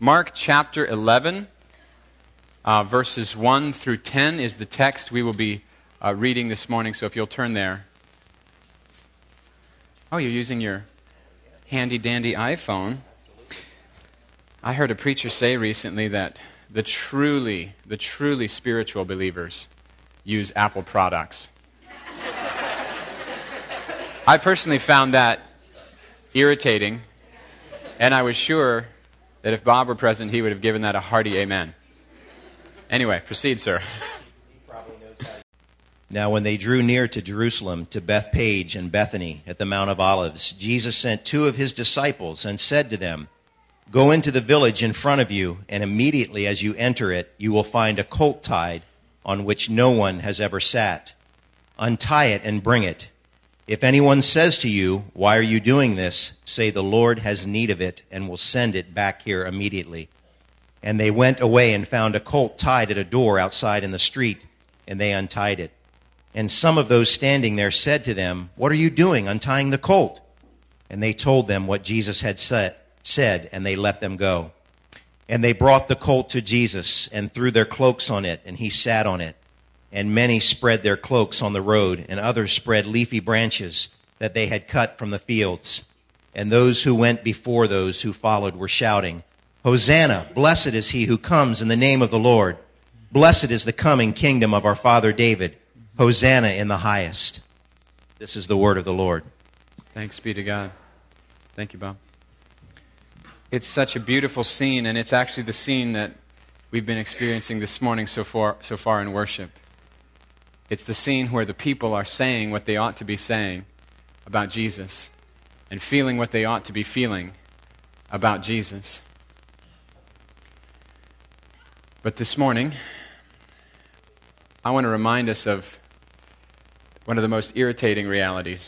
Mark chapter 11, verses 1 through 10 is the text we will be reading this morning, so if you'll turn there. Oh, you're using your handy-dandy iPhone. I heard a preacher say recently that the truly spiritual believers use Apple products. I personally found that irritating, and I was sure that if Bob were present, he would have given that a hearty amen. Anyway, proceed, sir. Now when they drew near to Jerusalem, to Bethpage and Bethany at the Mount of Olives, Jesus sent two of his disciples and said to them, "Go into the village in front of you, and immediately as you enter it, you will find a colt tied on which no one has ever sat. Untie it and bring it. If anyone says to you, 'Why are you doing this?' say, 'The Lord has need of it and will send it back here immediately.'" And they went away and found a colt tied at a door outside in the street, and they untied it. And some of those standing there said to them, "What are you doing, untying the colt?" And they told them what Jesus had said, and they let them go. And they brought the colt to Jesus and threw their cloaks on it, and he sat on it. And many spread their cloaks on the road, and others spread leafy branches that they had cut from the fields. And those who went before those who followed were shouting, "Hosanna, blessed is he who comes in the name of the Lord. Blessed is the coming kingdom of our father David. Hosanna in the highest." This is the word of the Lord. Thanks be to God. Thank you, Bob. It's such a beautiful scene, and it's actually the scene that we've been experiencing this morning so far in worship. It's the scene where the people are saying what they ought to be saying about Jesus and feeling what they ought to be feeling about Jesus. But this morning, I want to remind us of one of the most irritating realities.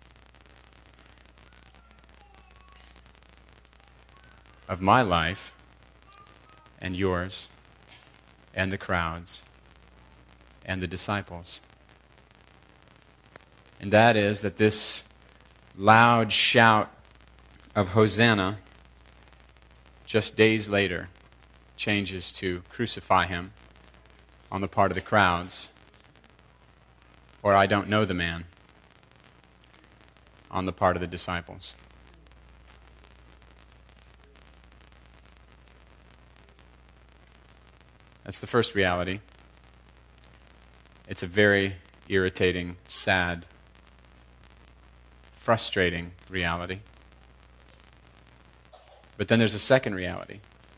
Of my life and yours and the crowds and the disciples. And that is that this loud shout of Hosanna just days later changes to crucify him on the part of the crowds, or I don't know the man on the part of the disciples. That's the first reality. It's a very irritating, sad, frustrating reality. But then there's a second reality.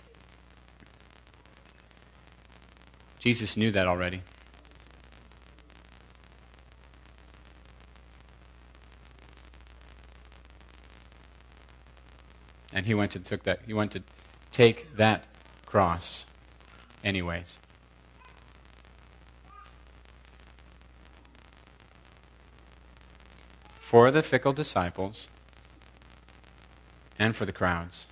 Jesus knew that already. And he went to take that cross anyways. For the fickle disciples and for the crowds.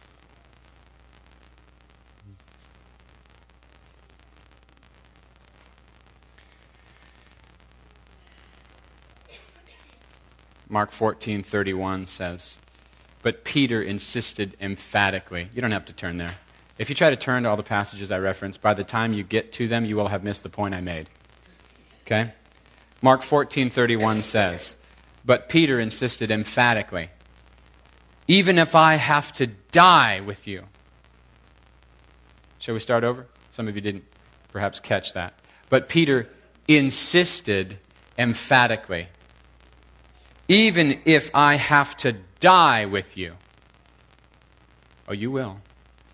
Mark 14:31 says, "But Peter insisted emphatically." You don't have to turn there. If you try to turn to all the passages I referenced, by the time you get to them, you will have missed the point I made. Okay? Mark 14:31 says, "But Peter insisted emphatically, 'Even if I have to die with you.'" Shall we start over? Some of you didn't perhaps catch that. But Peter insisted emphatically, "Even if I have to die with you." Oh, you will.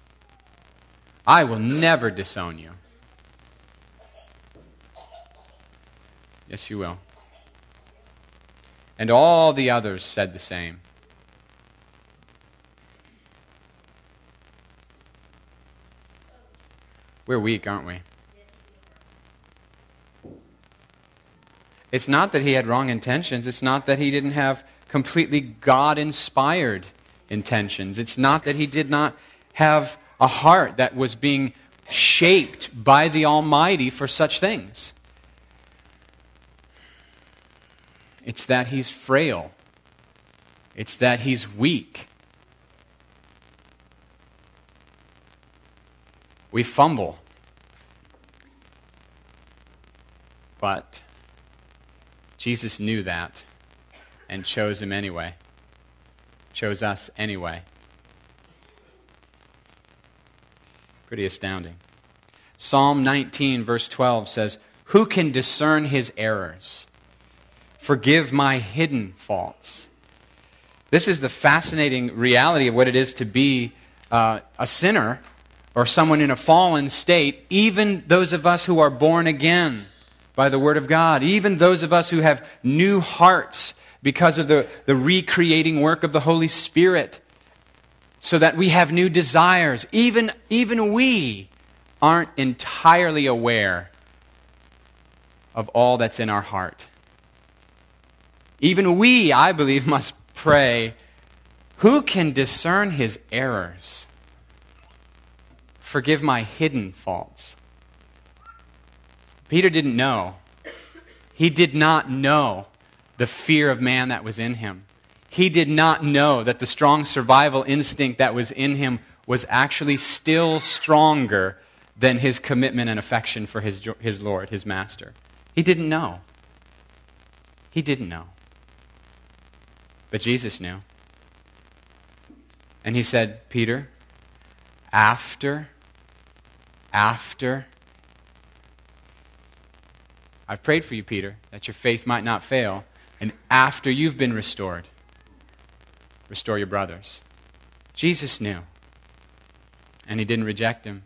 I will never disown you. Yes, you will. And all the others said the same. We're weak, aren't we? It's not that he had wrong intentions. It's not that he didn't have completely God-inspired intentions. It's not that he did not have a heart that was being shaped by the Almighty for such things. It's that he's frail. It's that he's weak. We fumble. But Jesus knew that and chose him anyway. Chose us anyway. Pretty astounding. Psalm 19, verse 12 says, "Who can discern his errors? Forgive my hidden faults." This is the fascinating reality of what it is to be a sinner or someone in a fallen state, even those of us who are born again by the Word of God, even those of us who have new hearts because of the recreating work of the Holy Spirit, so that we have new desires. Even we aren't entirely aware of all that's in our heart. Even we, I believe, must pray, who can discern his errors? Forgive my hidden faults. Peter didn't know. He did not know the fear of man that was in him. He did not know that the strong survival instinct that was in him was actually still stronger than his commitment and affection for his Lord, his Master. He didn't know. He didn't know. But Jesus knew. And he said, Peter, after I've prayed for you, Peter, that your faith might not fail, and after you've been restored, restore your brothers. Jesus knew, and he didn't reject him.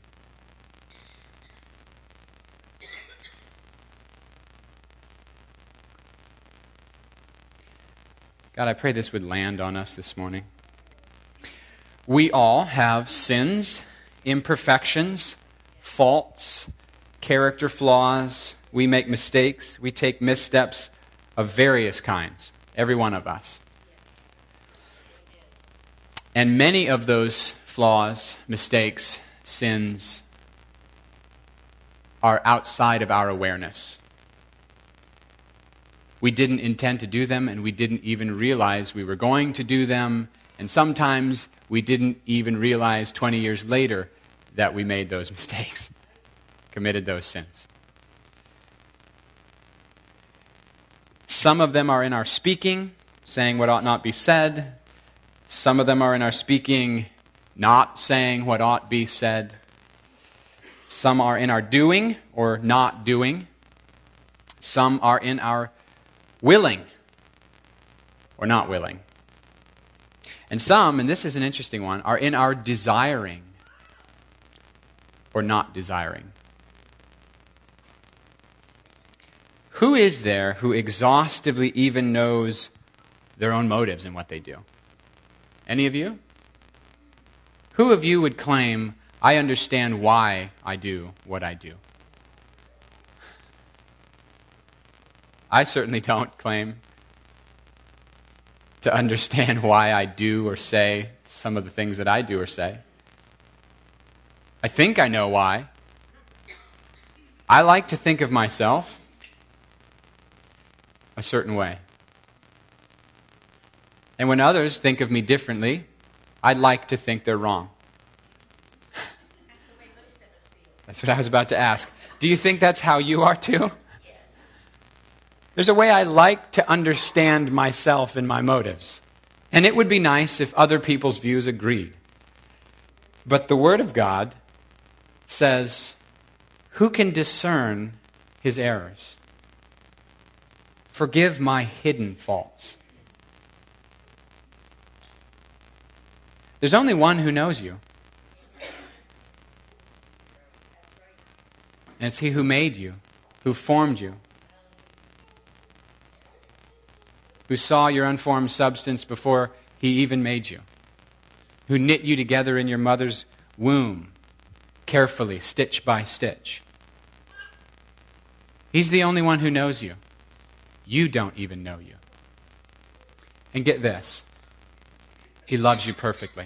God, I pray this would land on us this morning. We all have sins, imperfections, faults, character flaws. We make mistakes. We take missteps of various kinds, every one of us. And many of those flaws, mistakes, sins are outside of our awareness. We didn't intend to do them, and we didn't even realize we were going to do them. And sometimes we didn't even realize 20 years later that we made those mistakes, committed those sins. Some of them are in our speaking, saying what ought not be said. Some of them are in our speaking, not saying what ought be said. Some are in our doing or not doing. Some are in our willing or not willing. And some, and this is an interesting one, are in our desiring or not desiring. Who is there who exhaustively even knows their own motives in what they do? Any of you? Who of you would claim, I understand why I do what I do? I certainly don't claim to understand why I do or say some of the things that I do or say. I think I know why. I like to think of myself a certain way. And when others think of me differently, I'd like to think they're wrong. That's what I was about to ask. Do you think that's how you are too? There's a way I like to understand myself and my motives. And it would be nice if other people's views agreed. But the Word of God says, who can discern his errors? Forgive my hidden faults. There's only one who knows you. And it's he who made you, who formed you, who saw your unformed substance before he even made you, who knit you together in your mother's womb, carefully, stitch by stitch. He's the only one who knows you. You don't even know you. And get this, he loves you perfectly.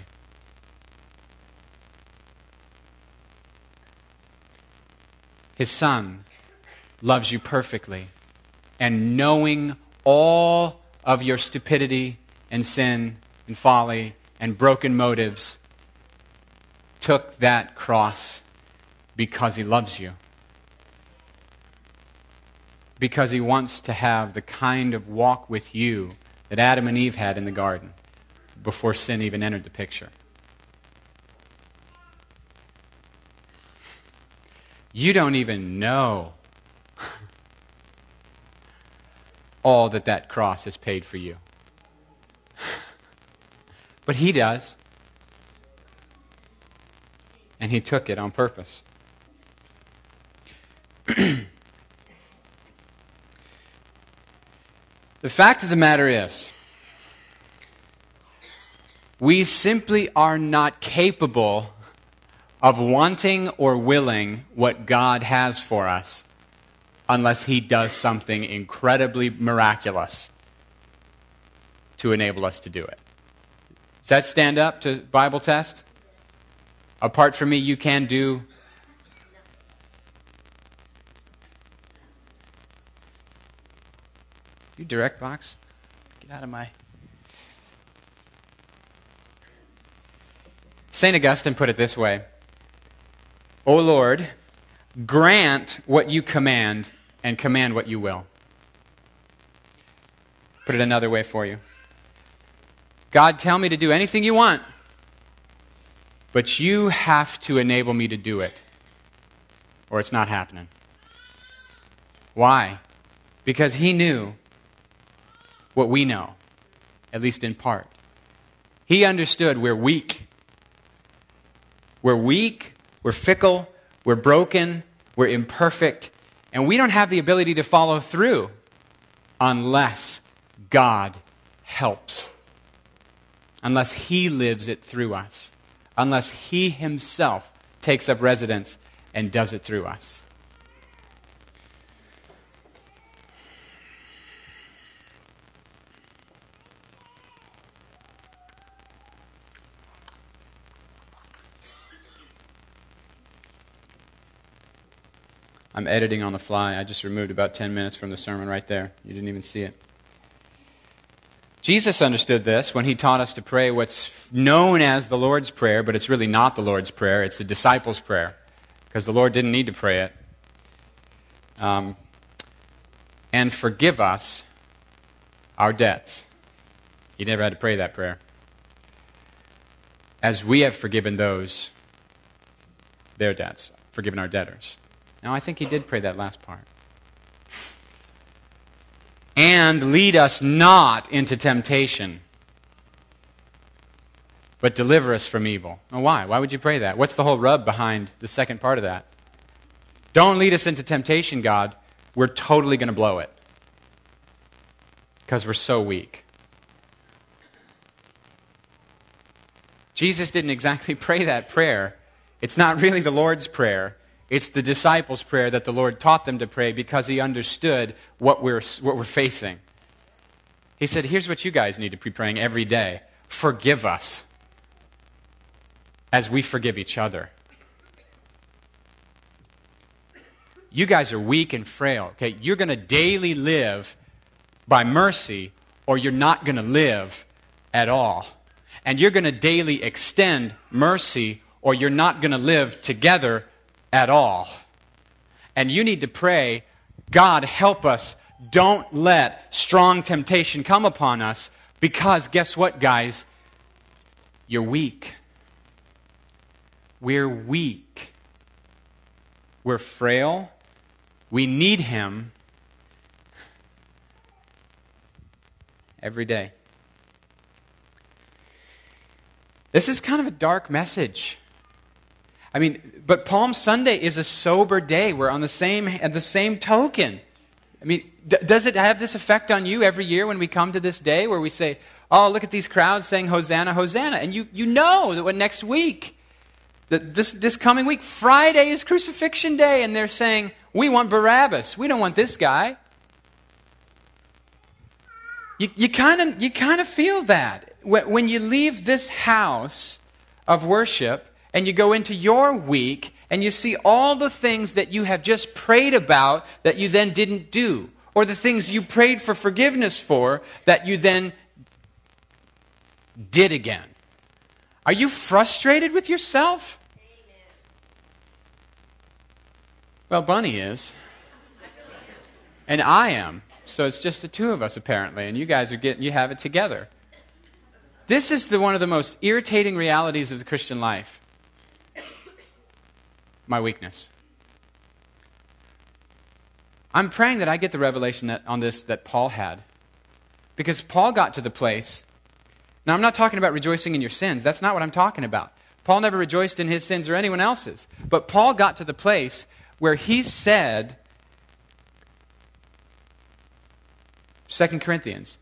His Son loves you perfectly, and knowing all of your stupidity and sin and folly and broken motives, took that cross Because he loves you. Because he wants to have the kind of walk with you that Adam and Eve had in the garden before sin even entered the picture. You don't even know all that cross has paid for you. But he does. And he took it on purpose. The fact of the matter is, we simply are not capable of wanting or willing what God has for us unless he does something incredibly miraculous to enable us to do it. Does that stand up to Bible test? Apart from me, you can do. You direct box? Get out of my. St. Augustine put it this way: O Lord, grant what you command and command what you will. Put it another way for you. God, tell me to do anything you want, but you have to enable me to do it, or it's not happening. Why? Because he knew what we know, at least in part. He understood we're weak. We're weak, we're fickle, we're broken, we're imperfect, and we don't have the ability to follow through unless God helps. Unless he lives it through us. Unless he himself takes up residence and does it through us. I'm editing on the fly. I just removed about 10 minutes from the sermon right there. You didn't even see it. Jesus understood this when he taught us to pray what's known as the Lord's Prayer, but it's really not the Lord's Prayer. It's the disciples' prayer, because the Lord didn't need to pray it. And forgive us our debts. He never had to pray that prayer. As we have forgiven those their debts, forgiven our debtors. Now, I think he did pray that last part. And lead us not into temptation, but deliver us from evil. Now, why? Why would you pray that? What's the whole rub behind the second part of that? Don't lead us into temptation, God. We're totally going to blow it. Because we're so weak. Jesus didn't exactly pray that prayer. It's not really the Lord's Prayer. It's the disciples' prayer that the Lord taught them to pray because he understood what we're facing. He said, here's what you guys need to be praying every day. Forgive us as we forgive each other. You guys are weak and frail. Okay, you're going to daily live by mercy, or you're not going to live at all. And you're going to daily extend mercy, or you're not going to live together at all. And you need to pray, God, help us. Don't let strong temptation come upon us, because guess what, guys? You're weak. We're weak. We're frail. We need him every day. This is kind of a dark message. I mean, but Palm Sunday is a sober day. We're on the same token. I mean, does it have this effect on you every year when we come to this day where we say, oh, look at these crowds saying Hosanna, Hosanna. And you know that when next week, this coming week, Friday is Crucifixion Day, and they're saying, we want Barabbas. We don't want this guy. You kind of feel that. When you leave this house of worship and you go into your week and you see all the things that you have just prayed about that you then didn't do, or the things you prayed for forgiveness for that you then did again. Are you frustrated with yourself? Well, Bunny is. And I am. So it's just the two of us, apparently. And you guys you have it together. This is one of the most irritating realities of the Christian life. My weakness. I'm praying that I get the revelation that Paul had. Because Paul got to the place. Now, I'm not talking about rejoicing in your sins. That's not what I'm talking about. Paul never rejoiced in his sins or anyone else's. But Paul got to the place where he said, 2 Corinthians,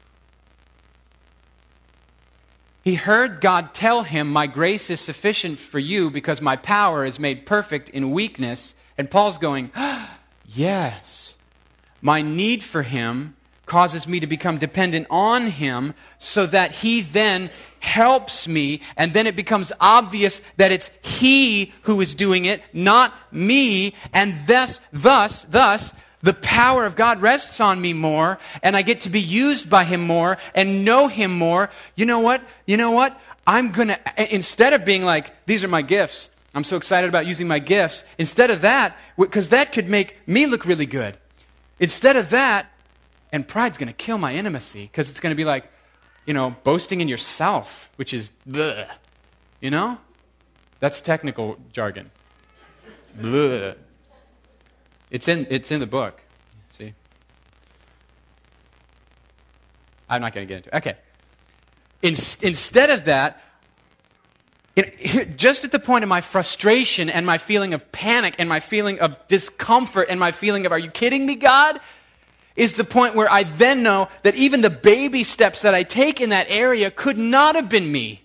he heard God tell him, my grace is sufficient for you because my power is made perfect in weakness. And Paul's going, yes, my need for him causes me to become dependent on him so that he then helps me, and then it becomes obvious that it's he who is doing it, not me, and thus, the power of God rests on me more, and I get to be used by him more, and know him more. You know what? I'm going to, instead of being like, these are my gifts, I'm so excited about using my gifts, instead of that, because that could make me look really good. Instead of that, and pride's going to kill my intimacy, because it's going to be like, boasting in yourself, which is bleh. That's technical jargon. Bleh. It's in the book. See? I'm not going to get into it. Okay. Instead of that, just at the point of my frustration and my feeling of panic and my feeling of discomfort and my feeling of, are you kidding me, God? Is the point where I then know that even the baby steps that I take in that area could not have been me.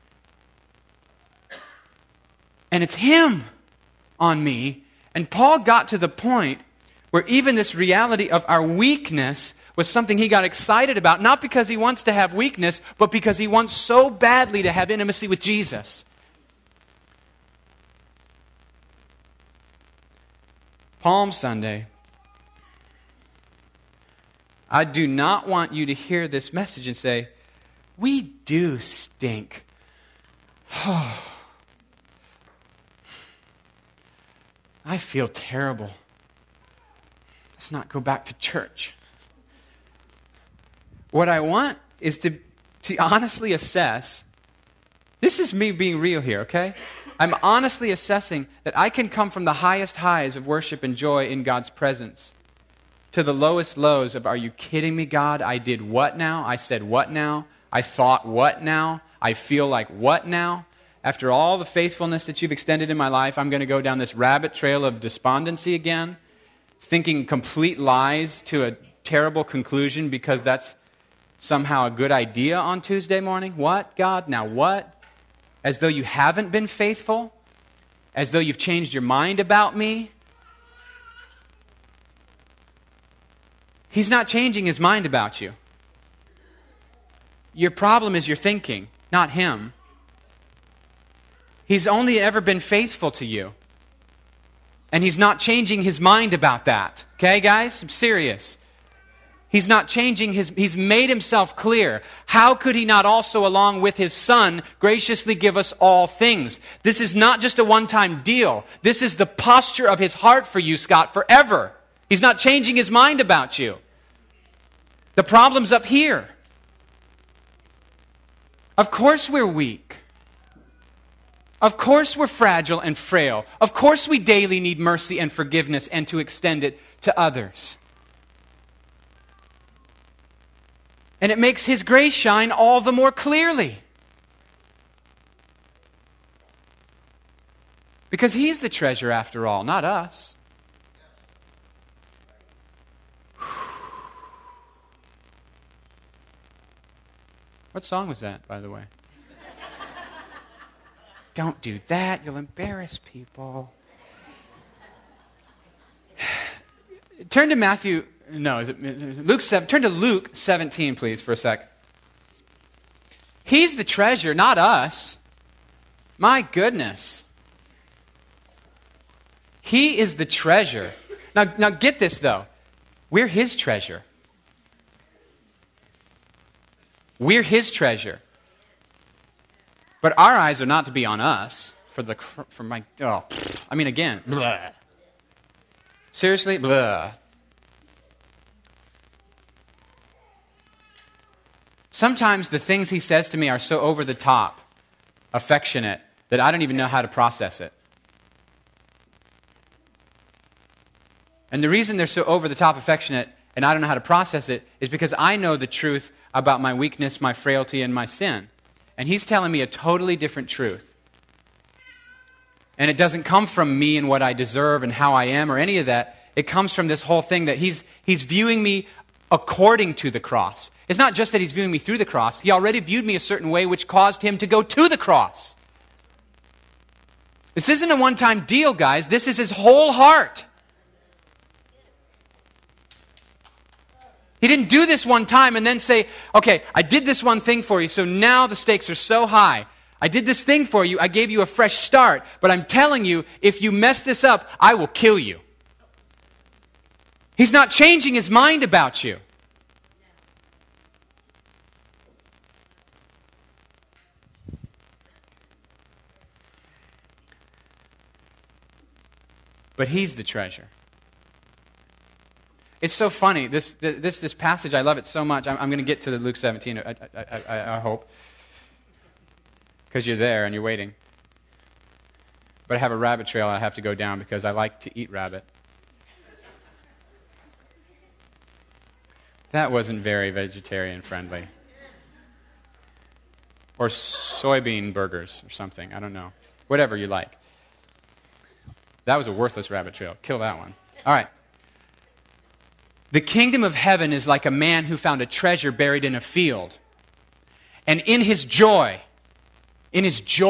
And it's him on me. And Paul got to the point where even this reality of our weakness was something he got excited about, not because he wants to have weakness, but because he wants so badly to have intimacy with Jesus. Palm Sunday. I do not want you to hear this message and say, we do stink. I feel terrible. Let's not go back to church. What I want is to honestly assess, this is me being real here, okay? I'm honestly assessing that I can come from the highest highs of worship and joy in God's presence to the lowest lows of, are you kidding me, God? I did what now? I said what now? I thought what now? I feel like what now? After all the faithfulness that you've extended in my life, I'm going to go down this rabbit trail of despondency again, thinking complete lies to a terrible conclusion because that's somehow a good idea on Tuesday morning. What, God? Now what? As though you haven't been faithful? As though you've changed your mind about me? He's not changing his mind about you. Your problem is your thinking, not him. He's only ever been faithful to you. And he's not changing his mind about that. Okay, guys? I'm serious. He's not changing he's made himself clear. How could he not also, along with his Son, graciously give us all things? This is not just a one-time deal. This is the posture of his heart for you, Scott, forever. He's not changing his mind about you. The problem's up here. Of course we're weak. Of course we're fragile and frail. Of course we daily need mercy and forgiveness and to extend it to others. And it makes his grace shine all the more clearly. Because he's the treasure after all, not us. What song was that, by the way? Don't do that. You'll embarrass people. Turn to Matthew. No, is it Luke 7? Turn to Luke 17, please, for a sec. He's the treasure, not us. My goodness. He is the treasure. Now get this, though. We're his treasure. We're his treasure. But our eyes are not to be on us again. Blah. Seriously? Blah. Sometimes the things he says to me are so over the top, affectionate, that I don't even know how to process it. And the reason they're so over the top affectionate and I don't know how to process it is because I know the truth about my weakness, my frailty, and my sin. And he's telling me a totally different truth. And it doesn't come from me and what I deserve and how I am or any of that. It comes from this whole thing that he's viewing me according to the cross. It's not just that he's viewing me through the cross. He already viewed me a certain way which caused him to go to the cross. This isn't a one-time deal, guys. This is his whole heart. He didn't do this one time and then say, okay, I did this one thing for you, so now the stakes are so high. I did this thing for you, I gave you a fresh start, but I'm telling you, if you mess this up, I will kill you. He's not changing his mind about you. But he's the treasure. It's so funny. This passage, I love it so much. I'm going to get to the Luke 17, I hope. Because you're there and you're waiting. But I have a rabbit trail I have to go down because I like to eat rabbit. That wasn't very vegetarian friendly. Or soybean burgers or something. I don't know. Whatever you like. That was a worthless rabbit trail. Kill that one. All right. The kingdom of heaven is like a man who found a treasure buried in a field. And in his joy, he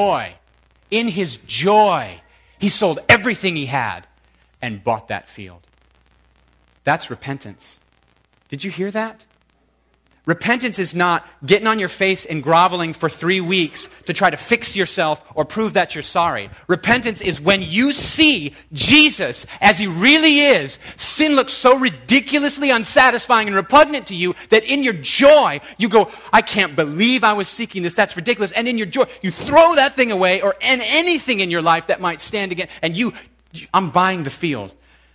sold everything he had and bought that field. That's repentance. Did you hear that? Repentance is not getting on your face and groveling for 3 weeks to try to fix yourself or prove that you're sorry. Repentance is when you see Jesus as he really is. Sin looks so ridiculously unsatisfying and repugnant to you that in your joy, you go, I can't believe I was seeking this. That's ridiculous. And in your joy, you throw that thing away or anything in your life that might stand again. And I'm buying the field.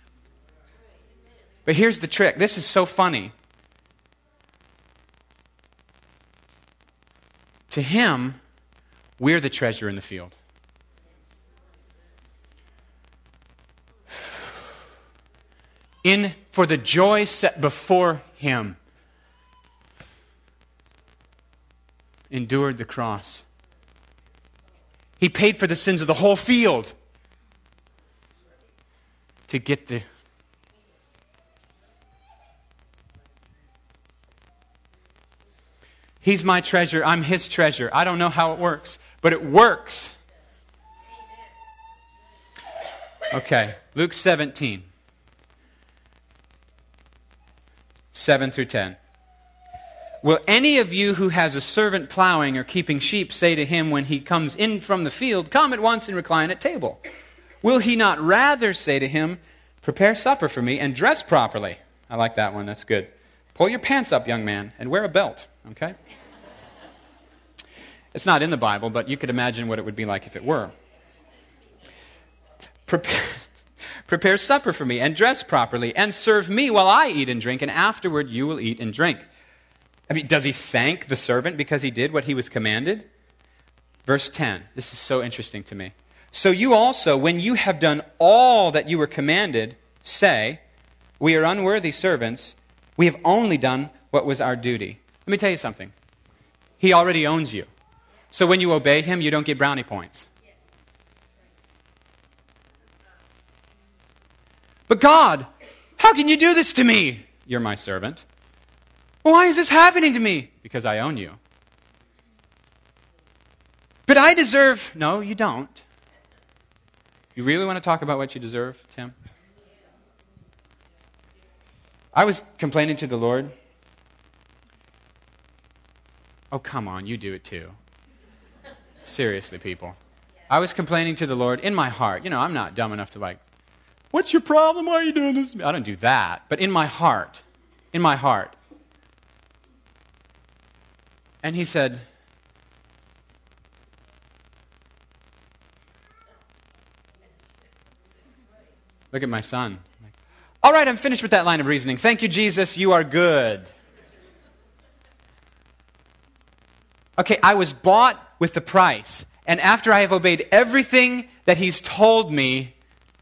But here's the trick. This is so funny. To him, we're the treasure in the field. For the joy set before him, endured the cross. He paid for the sins of the whole field to get the... He's my treasure, I'm his treasure. I don't know how it works, but it works. Okay, Luke 17, 7 through 10. Will any of you who has a servant plowing or keeping sheep say to him when he comes in from the field, come at once and recline at table? Will he not rather say to him, prepare supper for me and dress properly? I like that one, that's good. Pull your pants up, young man, and wear a belt, okay? It's not in the Bible, but you could imagine what it would be like if it were. Prepare supper for me and dress properly and serve me while I eat and drink, and afterward you will eat and drink. I mean, does he thank the servant because he did what he was commanded? Verse 10, this is so interesting to me. So you also, when you have done all that you were commanded, say, we are unworthy servants, we have only done what was our duty. Let me tell you something. He already owns you. So when you obey him, you don't get brownie points. But God, how can you do this to me? You're my servant. Why is this happening to me? Because I own you. But I deserve... No, you don't. You really want to talk about what you deserve, Tim? I was complaining to the Lord. Oh, come on, you do it too. Seriously, people. I was complaining to the Lord in my heart. You know, I'm not dumb enough to what's your problem? Why are you doing this? I don't do that. But in my heart. And he said, look at my son. All right, I'm finished with that line of reasoning. Thank you, Jesus, you are good. Okay, I was bought with the price. And after I have obeyed everything that he's told me,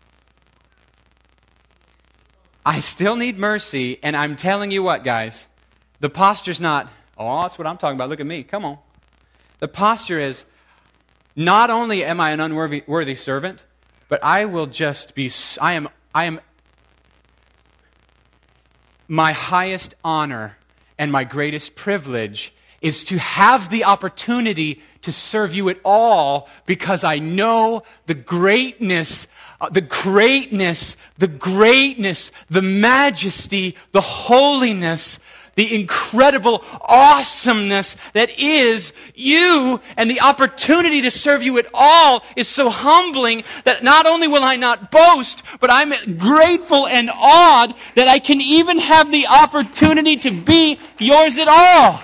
I still need mercy. And I'm telling you what, guys, the posture's not, oh, that's what I'm talking about. Look at me. Come on. The posture is, not only am I an unworthy servant, but I will just be, I am my highest honor and my greatest privilege is to have the opportunity to serve you at all because I know the greatness, the majesty, the holiness, the incredible awesomeness that is you, and the opportunity to serve you at all is so humbling that not only will I not boast, but I'm grateful and awed that I can even have the opportunity to be yours at all.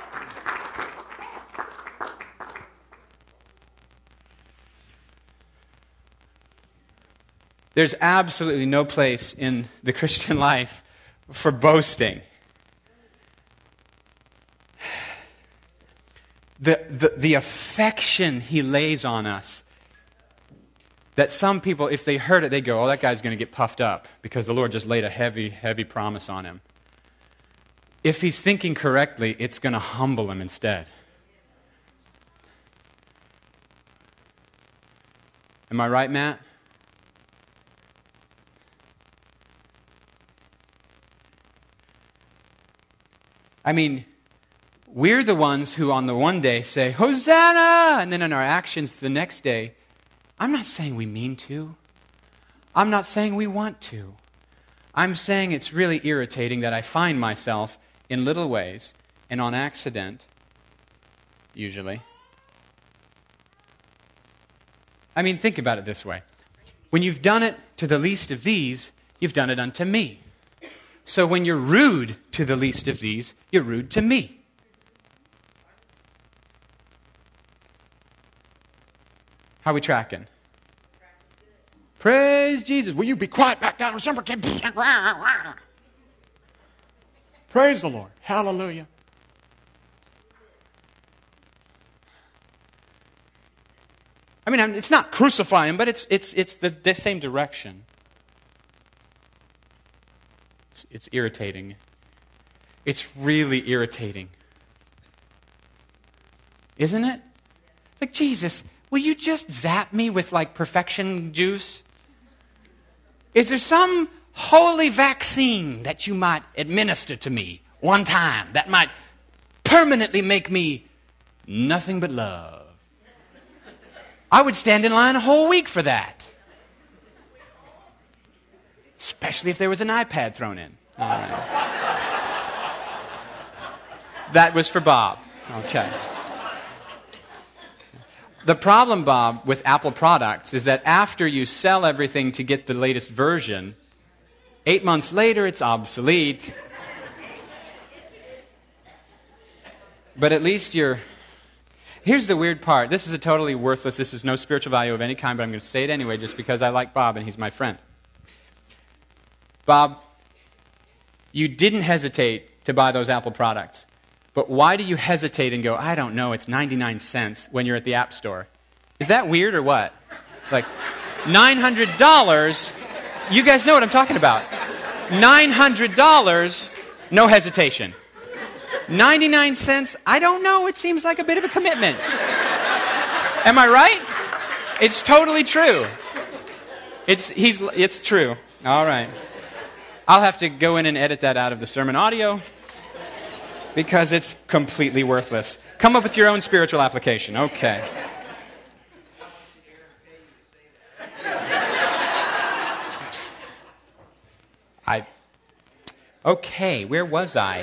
There's absolutely no place in the Christian life for boasting. The affection he lays on us, that some people, if they heard it, they go, oh, that guy's going to get puffed up because the Lord just laid a heavy, heavy promise on him. If he's thinking correctly, it's going to humble him instead. Am I right, Matt? I mean, we're the ones who on the one day say, Hosanna! And then in our actions the next day, I'm not saying we mean to. I'm not saying we want to. I'm saying it's really irritating that I find myself in little ways and on accident, usually. I mean, think about it this way. When you've done it to the least of these, you've done it unto me. So when you're rude to the least of these, you're rude to me. How are we tracking? Praise Jesus. Will you be quiet back down? Praise the Lord. Hallelujah. I mean, it's not crucifying, but it's the same direction. It's irritating. It's really irritating. Isn't it? It's like, Jesus, will you just zap me with like perfection juice? Is there some holy vaccine that you might administer to me one time that might permanently make me nothing but love? I would stand in line a whole week for that. Especially if there was an iPad thrown in. All right. That was for Bob. Okay. The problem, Bob, with Apple products is that after you sell everything to get the latest version, 8 months later it's obsolete. But at least you're... Here's the weird part. This is a totally worthless, this is no spiritual value of any kind, but I'm going to say it anyway just because I like Bob and he's my friend. Bob, you didn't hesitate to buy those Apple products. But why do you hesitate and go, I don't know, it's 99 cents when you're at the App Store? Is that weird or what? Like, $900, you guys know what I'm talking about. $900, no hesitation. 99 cents, I don't know, it seems like a bit of a commitment. Am I right? It's totally true. It's true. All right. I'll have to go in and edit that out of the sermon audio because it's completely worthless. Come up with your own spiritual application. Okay. Okay, where was I?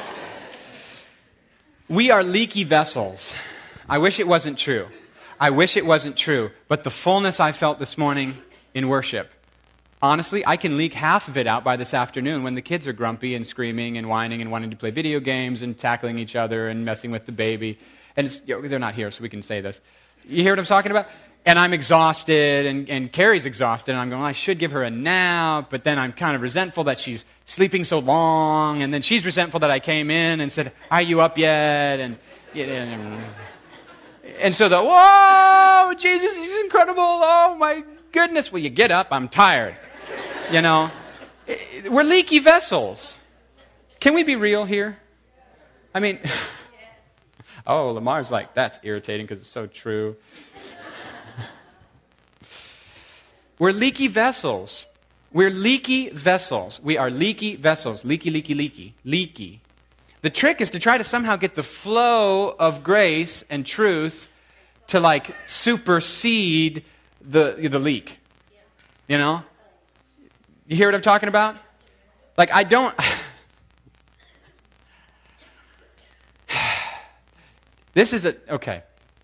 We are leaky vessels. I wish it wasn't true. I wish it wasn't true. But the fullness I felt this morning in worship, honestly, I can leak half of it out by this afternoon when the kids are grumpy and screaming and whining and wanting to play video games and tackling each other and messing with the baby. And they're not here, so we can say this. You hear what I'm talking about? And I'm exhausted, and Carrie's exhausted, and I'm going, well, I should give her a nap, but then I'm kind of resentful that she's sleeping so long, and then she's resentful that I came in and said, are you up yet? And so whoa, Jesus is incredible, oh my goodness. Well, you get up, I'm tired. You know, we're leaky vessels. Can we be real here? I mean, oh, Lamar's like, that's irritating because it's so true. We're leaky vessels. We're leaky vessels. We are leaky vessels. Leaky, leaky, leaky. Leaky. The trick is to try to somehow get the flow of grace and truth to like supersede the leak. You know? You hear what I'm talking about? Like I don't... This is okay.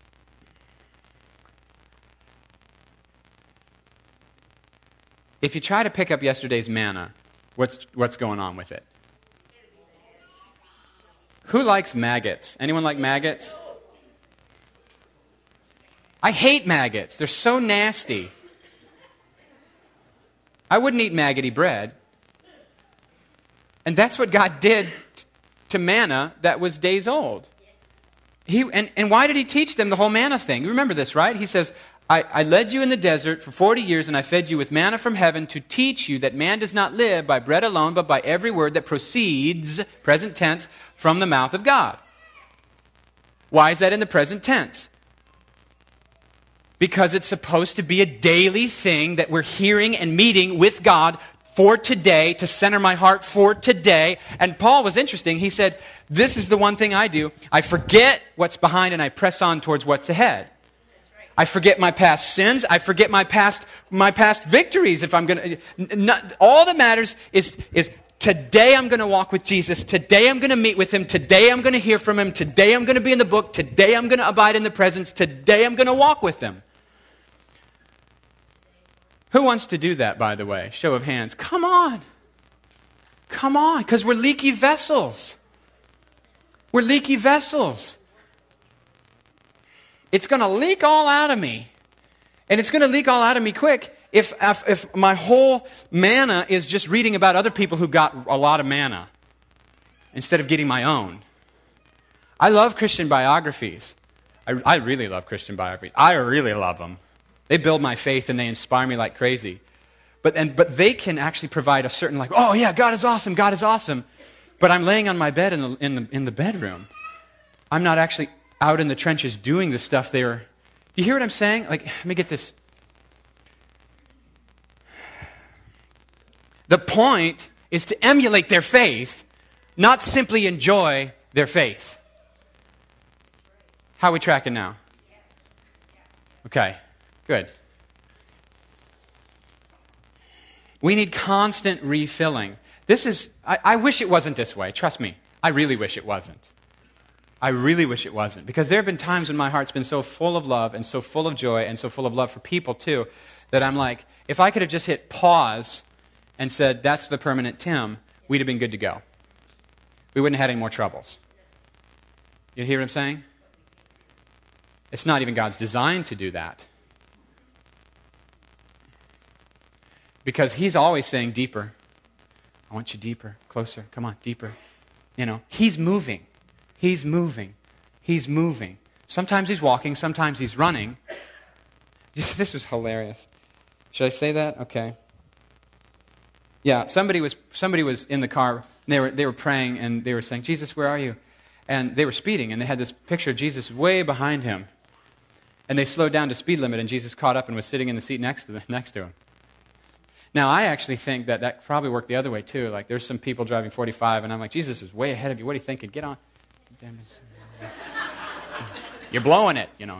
If you try to pick up yesterday's manna, what's going on with it? Who likes maggots? Anyone like maggots? I hate maggots. They're so nasty. I wouldn't eat maggoty bread. And that's what God did to manna that was days old. And why did he teach them the whole manna thing? You remember this, right? He says, I led you in the desert for 40 years, and I fed you with manna from heaven to teach you that man does not live by bread alone, but by every word that proceeds, present tense, from the mouth of God. Why is that in the present tense? Because it's supposed to be a daily thing that we're hearing and meeting with God for today, to center my heart for today. And Paul was interesting. He said, this is the one thing I do. I forget what's behind and I press on towards what's ahead. I forget my past sins. I forget my past victories. If I'm going to, all that matters is today I'm going to walk with Jesus. Today I'm going to meet with Him. Today I'm going to hear from Him. Today I'm going to be in the book. Today I'm going to abide in the presence. Today I'm going to walk with Him. Who wants to do that, by the way? Show of hands. Come on. Come on, because we're leaky vessels. We're leaky vessels. It's going to leak all out of me. And it's going to leak all out of me quick if my whole manna is just reading about other people who got a lot of manna instead of getting my own. I love Christian biographies. I really love Christian biographies. I really love them. They build my faith and they inspire me like crazy. But they can actually provide a certain like, oh yeah, God is awesome, God is awesome. But I'm laying on my bed in the bedroom. I'm not actually out in the trenches doing the stuff they were. You hear what I'm saying? Like, let me get this. The point is to emulate their faith, not simply enjoy their faith. How are we tracking now? Okay, good. We need constant refilling. This is, I wish it wasn't this way. Trust me, I really wish it wasn't. I really wish it wasn't. Because there have been times when my heart's been so full of love and so full of joy and so full of love for people too, that I'm like, if I could have just hit pause and said, that's the permanent Tim, we'd have been good to go. We wouldn't have had any more troubles. You hear what I'm saying? It's not even God's design to do that. Because He's always saying deeper. I want you deeper, closer, come on, deeper. You know, He's moving. He's moving. He's moving. Sometimes He's walking, sometimes He's running. This was hilarious. Should I say that? Okay. Yeah, somebody was in the car, and they were praying, and they were saying, Jesus, where are you? And they were speeding, and they had this picture of Jesus way behind him. And they slowed down to speed limit, and Jesus caught up and was sitting in the seat next to him. Now, I actually think that probably worked the other way, too. Like, there's some people driving 45, and I'm like, Jesus is way ahead of you. What are you thinking? Get on. You're blowing it, you know.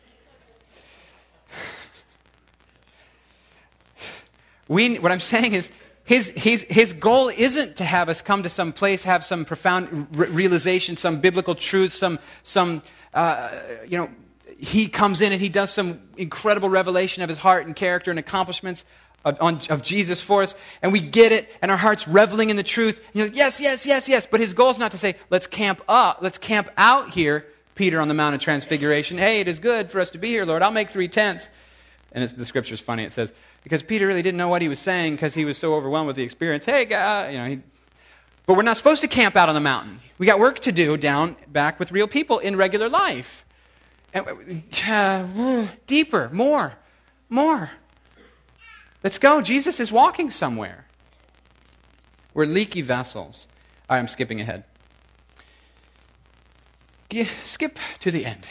What I'm saying is, his goal isn't to have us come to some place, have some profound realization, some biblical truth, He comes in and He does some incredible revelation of His heart and character and accomplishments of Jesus for us, and we get it, and our heart's reveling in the truth. And you're like, yes, yes, yes, yes. But His goal is not to say, let's camp out here, Peter on the Mount of Transfiguration. Hey, it is good for us to be here, Lord. I'll make 3 tents. And the scripture's funny. It says, because Peter really didn't know what he was saying because he was so overwhelmed with the experience. Hey, guy, but we're not supposed to camp out on the mountain. We got work to do down back with real people in regular life. And, deeper, more. Let's go. Jesus is walking somewhere. We're leaky vessels. I'm skipping ahead. Skip to the end.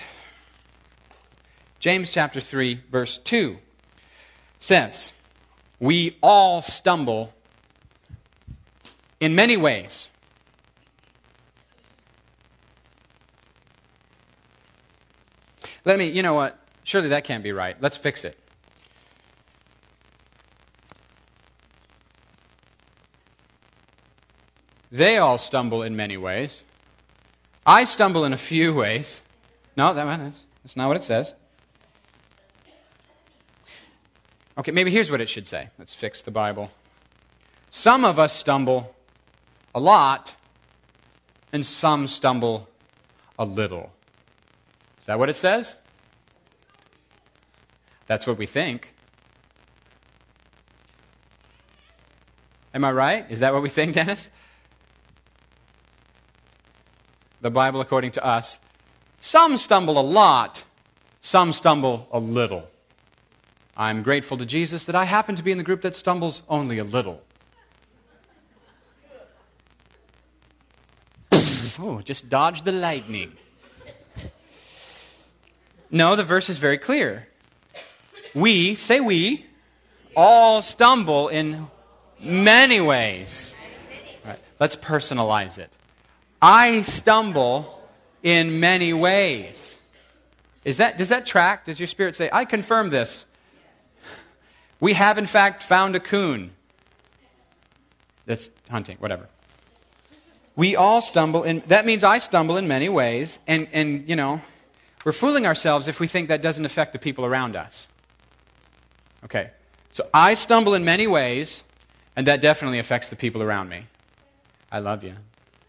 James chapter 3, verse 2 says, we all stumble in many ways. You know what? Surely that can't be right. Let's fix it. They all stumble in many ways. I stumble in a few ways. No, that's not what it says. Okay, maybe here's what it should say. Let's fix the Bible. Some of us stumble a lot, and some stumble a little. Is that what it says? That's what we think. Am I right? Is that what we think, Dennis? The Bible, according to us, some stumble a lot, some stumble a little. I'm grateful to Jesus that I happen to be in the group that stumbles only a little. Oh, just dodged the lightning. No, the verse is very clear. We all stumble in many ways. All right, let's personalize it. I stumble in many ways. Does that track? Does your spirit say, I confirm this? We have, in fact, found a coon. That's hunting, whatever. We all stumble that means I stumble in many ways, and we're fooling ourselves if we think that doesn't affect the people around us. Okay, so I stumble in many ways, and that definitely affects the people around me. I love you.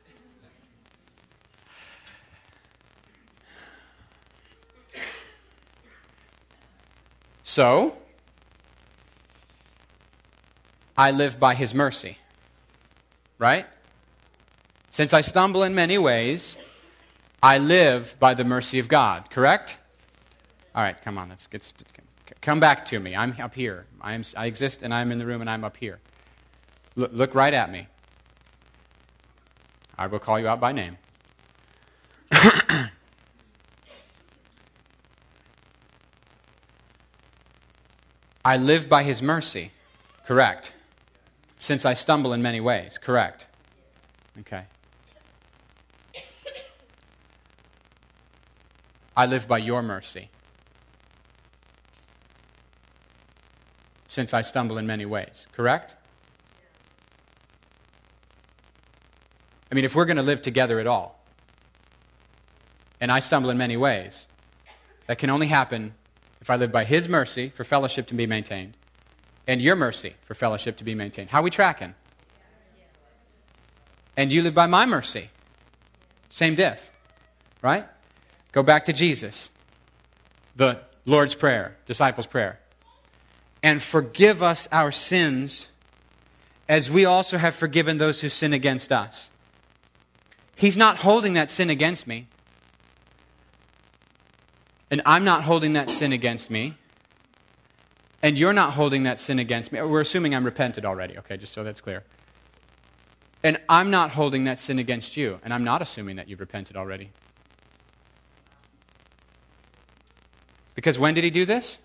So, I live by His mercy, right? Since I stumble in many ways, I live by the mercy of God, correct? All right, come on, come back to me. I'm up here. I exist, and I'm in the room, and I'm up here. Look right at me. I will call you out by name. I live by His mercy, correct? Since I stumble in many ways, correct? Okay. I live by your mercy. Since I stumble in many ways, correct? I mean, if we're going to live together at all, and I stumble in many ways, that can only happen if I live by His mercy for fellowship to be maintained, and your mercy for fellowship to be maintained. How are we tracking? And you live by my mercy. Same diff, right? Go back to Jesus, the Lord's Prayer, disciples' prayer. And forgive us our sins as we also have forgiven those who sin against us. He's not holding that sin against me. And I'm not holding that sin against me. And you're not holding that sin against me. We're assuming I'm repented already, okay, just so that's clear. And I'm not holding that sin against you. And I'm not assuming that you've repented already. Because when did He do this?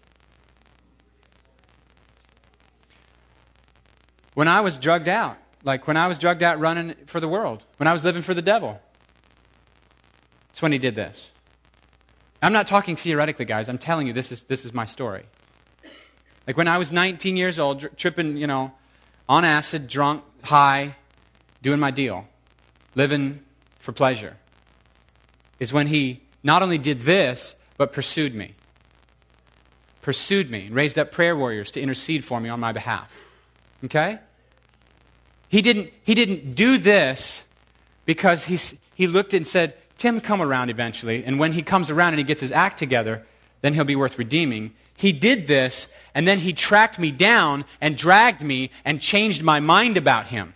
When I was drugged out. Like when I was drugged out running for the world. When I was living for the devil. That's when He did this. I'm not talking theoretically, guys. I'm telling you, this is my story. Like when I was 19 years old, tripping, on acid, drunk, high, doing my deal, living for pleasure, is when He not only did this, but pursued me. Pursued me and raised up prayer warriors to intercede for me on my behalf. Okay? He didn't do this because he looked and said, Tim, come around eventually, and when he comes around and he gets his act together, then he'll be worth redeeming. He did this, and then he tracked me down and dragged me and changed my mind about him.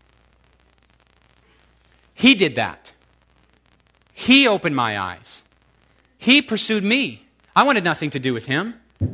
He did that. He opened my eyes. He pursued me. I wanted nothing to do with him.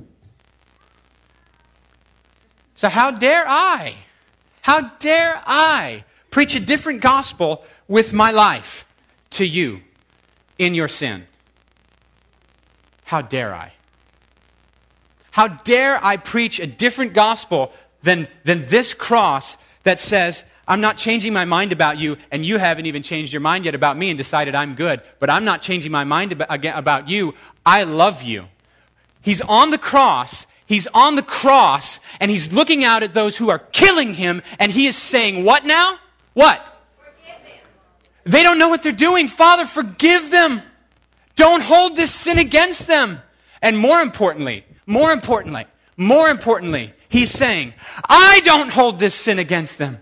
So how dare I preach a different gospel with my life to you in your sin? How dare I? How dare I preach a different gospel than this cross that says, I'm not changing my mind about you, and you haven't even changed your mind yet about me and decided I'm good, but I'm not changing my mind about you. I love you. He's on the cross, and he's looking out at those who are killing him, and he is saying, what now? What? Forgive them. They don't know what they're doing. Father, forgive them. Don't hold this sin against them. And more importantly, he's saying, I don't hold this sin against them.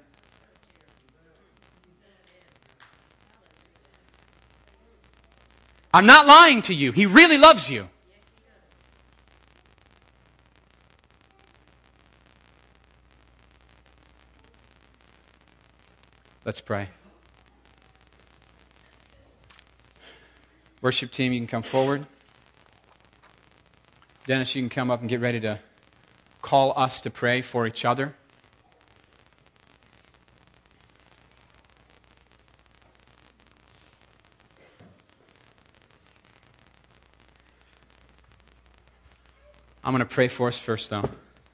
I'm not lying to you. He really loves you. Let's pray. Worship team, you can come forward. Dennis, you can come up and get ready to call us to pray for each other. I'm going to pray for us first, though.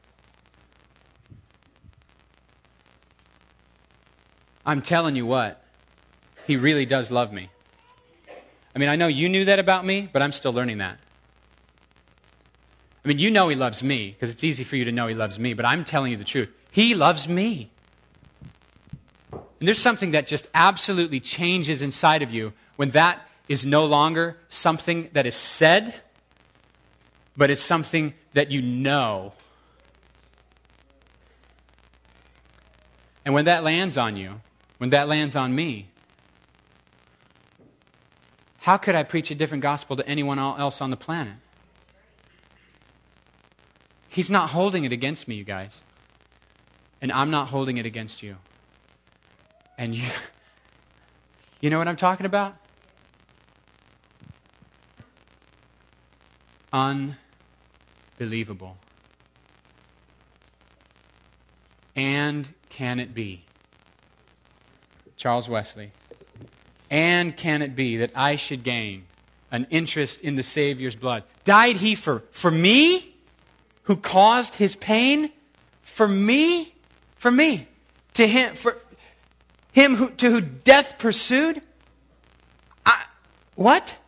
I'm telling you what, he really does love me. I mean, I know you knew that about me, but I'm still learning that. I mean, you know he loves me, because it's easy for you to know he loves me, but I'm telling you the truth. He loves me. And there's something that just absolutely changes inside of you when that is no longer something that is said, but it's something that you know. And when that lands on you, when that lands on me, how could I preach a different gospel to anyone else on the planet? He's not holding it against me, you guys. And I'm not holding it against you. And you know what I'm talking about? Unbelievable. And can it be? Charles Wesley. And can it be that I should gain an interest in the Savior's blood? Died he for me? Who caused his pain? For me? For me. To him, for him who death pursued? What?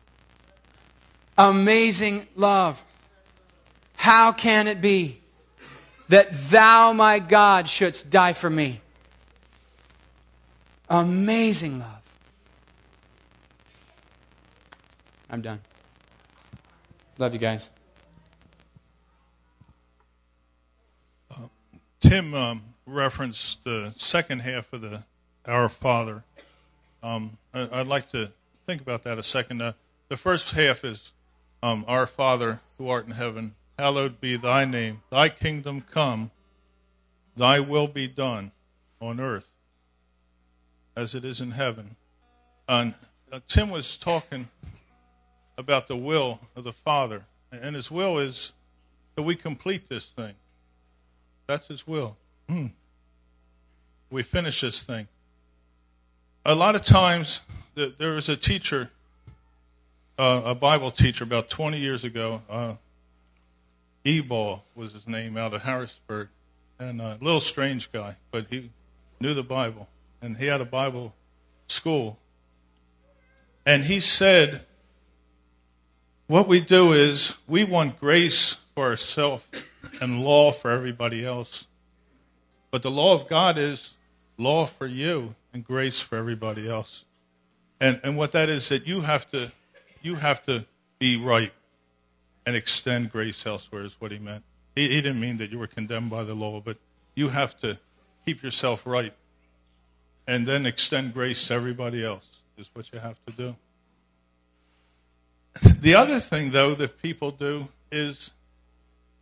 Amazing love. How can it be that thou, my God, shouldst die for me? Amazing love. I'm done. Love you guys. Tim referenced the second half of the Our Father. I'd like to think about that a second. The first half is Our Father who art in heaven, hallowed be thy name. Thy kingdom come, thy will be done on earth as it is in heaven. And Tim was talking about the will of the Father. And his will is that we complete this thing. That's his will. We finish this thing. A lot of times, there was a teacher, a Bible teacher about 20 years ago. Ebal was his name, out of Harrisburg. And a little strange guy, but he knew the Bible. And he had a Bible school. And he said, what we do is we want grace for ourselves and law for everybody else. But the law of God is law for you and grace for everybody else. And what that is, that you have to be right and extend grace elsewhere is what he meant. He didn't mean that you were condemned by the law, but you have to keep yourself right and then extend grace to everybody else is what you have to do. The other thing, though, that people do is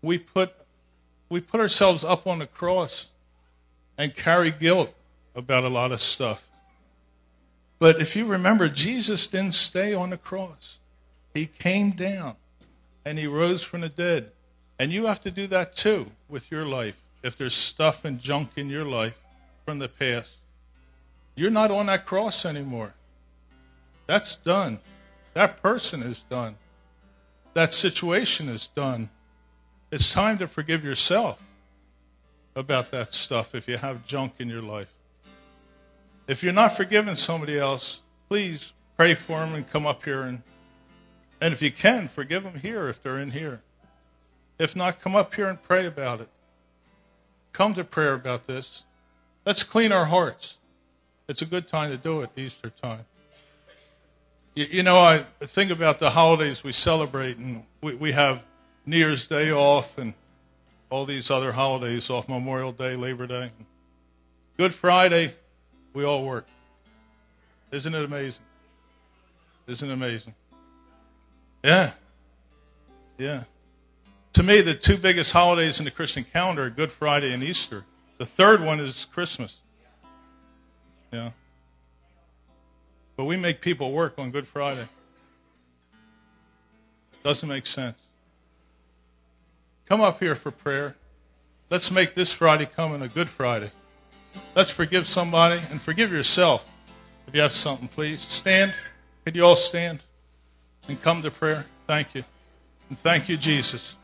we put ourselves up on the cross and carry guilt about a lot of stuff. But if you remember, Jesus didn't stay on the cross. He came down and he rose from the dead. And you have to do that too with your life. If there's stuff and junk in your life from the past, you're not on that cross anymore. That's done. That person is done. That situation is done. It's time to forgive yourself about that stuff if you have junk in your life. If you're not forgiving somebody else, please pray for them and come up here. And if you can, forgive them here if they're in here. If not, come up here and pray about it. Come to prayer about this. Let's clean our hearts. It's a good time to do it, Easter time. You know, I think about the holidays we celebrate, and we have New Year's Day off and all these other holidays off, Memorial Day, Labor Day. Good Friday, we all work. Isn't it amazing? Isn't it amazing? Yeah. Yeah. To me, the two biggest holidays in the Christian calendar are Good Friday and Easter. The third one is Christmas. Yeah. But we make people work on Good Friday. Doesn't make sense. Come up here for prayer. Let's make this Friday coming a Good Friday. Let's forgive somebody and forgive yourself. If you have something, please stand. Could you all stand and come to prayer? Thank you. And thank you, Jesus.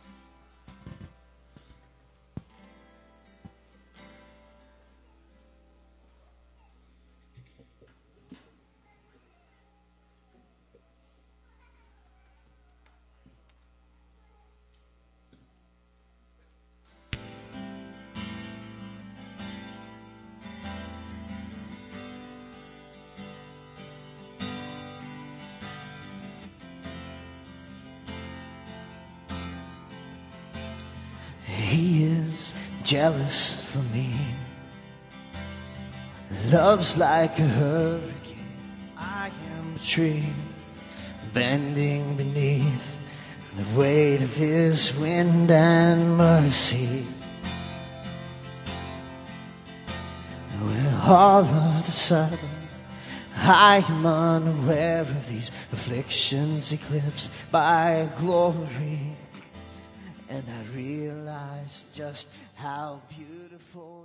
He is jealous for me. Love's like a hurricane. I am a tree bending beneath the weight of his wind and mercy. When all of a sudden I am unaware of these afflictions eclipsed by glory, and I realize just how beautiful